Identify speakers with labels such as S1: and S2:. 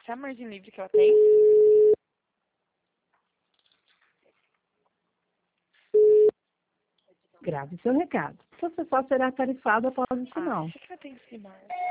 S1: Se é a margem livre que ela tem?
S2: Grave seu recado. Você só será tarifado após o sinal.
S1: Acho que vai ter que ser mais.